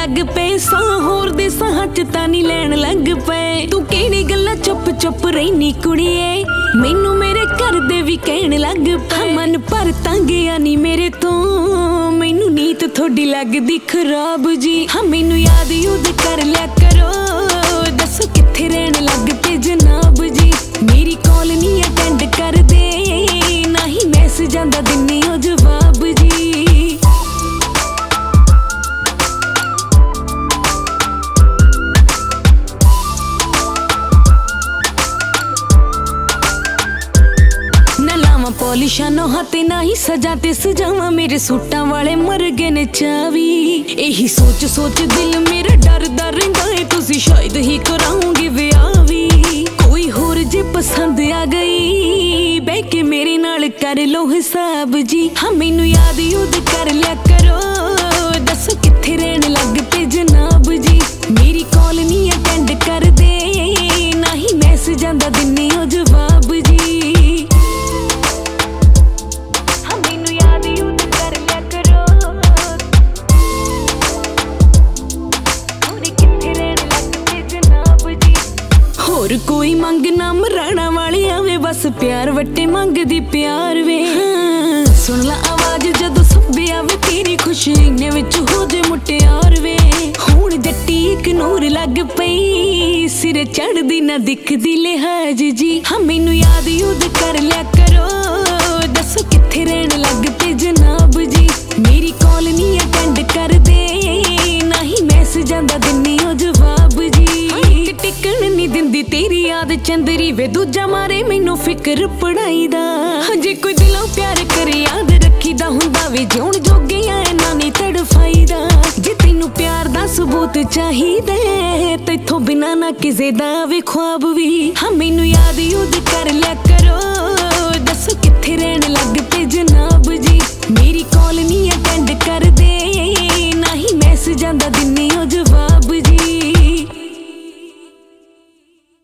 लग पे सां होर दे सां च तानी लैण लग पे तू किहड़ी गल्लां चुप चुप रहीनी कुड़िए मैनू मेरे घर दे भी कहण लग पे मन पर तंग यानी मेरे तो मैनू नीत थोड़ी लगदी खराब जी हाँ मैनू याद यूद कर लिया करो दसो कित्थे रहण लग पे जनाब जी मेरी कॉल नहीं अटेंड कर दे ना ही मैसेज आंदा दिन्नी ओ जवाब जी पॉलिशा नो हाथे ना ही सजा ते सजावा मेरे सूटां वाले मर गए ने चावी यही सोच सोच दिल मेरा डरदा रहिंदा है तुसी शायद ही कराओगे विआह वी कोई होर जे पसंद आ गई बह के मेरे नाल कर लो हिसाब जी हाँ मैनू याद यूद कर लिया करो दसो कित्थे रहण लग पे जनाब जी मेरी कॉल नहीं अटेंड कर दे ना ही मैसेज आंदा दिन्नी ओ जवाब जी होर कोई मंग ना मराणा वाले आवे बस प्यार वट्टे मंगदी प्यार वे सुन ला आवाज जदों सब्बे आवे तेरी खुशी इन्ने विच हो जे मुटियार वे हुण जट्टी इक नूर लग पई सिरे चढ़दी ना दिखदी लिहाज जी हाँ मैनू याद यूद कर लिया करो दसो कित्थे रहण लग पे जनाब जी मेरी कॉल नहीं अटेंड कर दे ना ही मैसेज आंदा दिन्नी ओ जवाब जी टिकण नहीं दिंदी तेरी याद चंदरी वे दूजा मारे मैनू फिक्र पढ़ाई दा जे कोई दिलों प्यार करे याद रखीदा हुंदा वे जिउण जोगिया ना नहीं तड़फाई दा जे तैनू प्यार दा सबूत चाहिदा तैथों बिना ना किसे दा वे ख्वाब वी हाँ मैनू याद यूद कर लिया